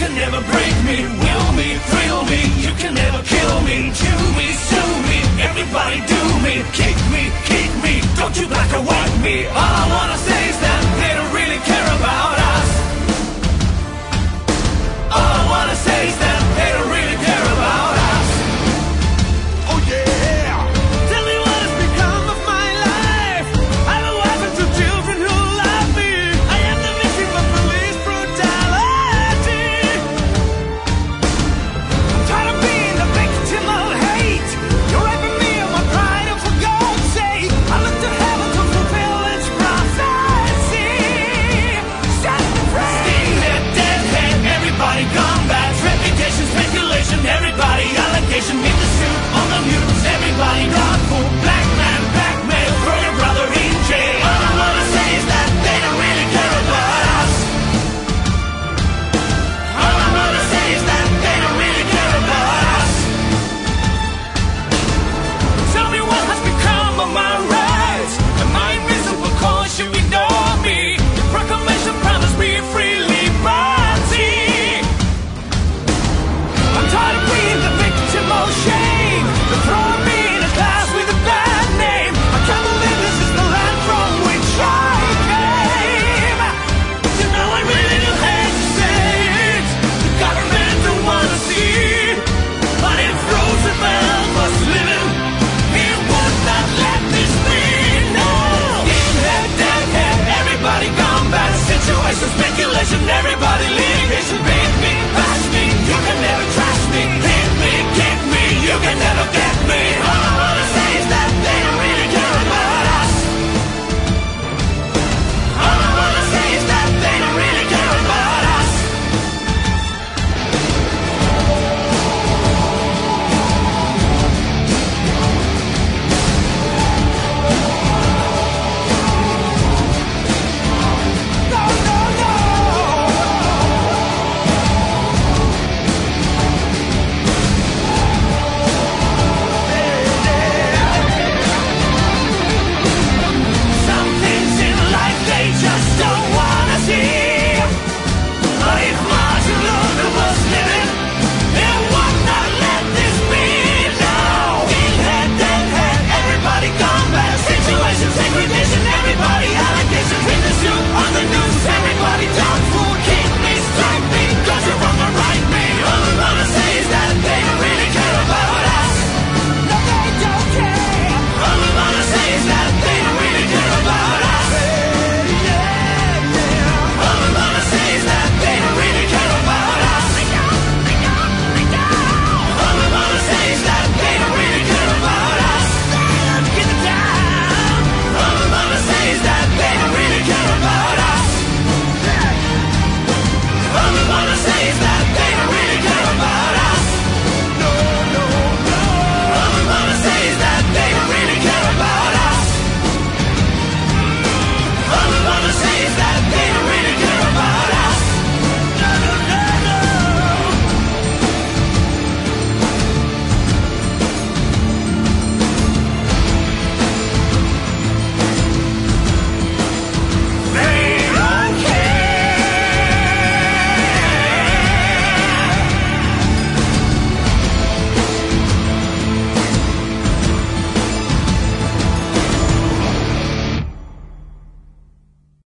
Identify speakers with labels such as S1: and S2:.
S1: can never break me, will me, thrill me. You can never kill me, chew me, sue me. Everybody do me, kick me, keep me. Don't you black or white me. All I wanna say is that they don't really care about us. All I wanna say is that they don't really care about us. Oh yeah. Tell me what has become of my life. I'm a wife and two children who love me. I am the victim of police brutality. I'm tired of being the victim of hate. You're raping me of my pride, and for God's sake, I look to heaven to fulfill its prophecy. Set me free. Skinhead, deadhead, everybody combats. Reputation, speculation, everybody allegation. Need the suit on the mutants, everybody gone full. Black man, blackmail, throw your brother in jail. All I wanna say is that they don't really care about us. All I wanna say is that they don't really care about us. Tell me what has become of my rights. Am I invisible cause you ignore me? The proclamation promised me free liberty. I'm tired of being the victim of shame. They're throwing me in a class with a bad name. I can't believe this is the land from which I came. You know I really do hate to say it. The government don't wanna see it. But if Roosevelt was living, he would not let this be. No. Skinhead, deadhead, everybody combat. Situation, speculation, everybody litigation, baby.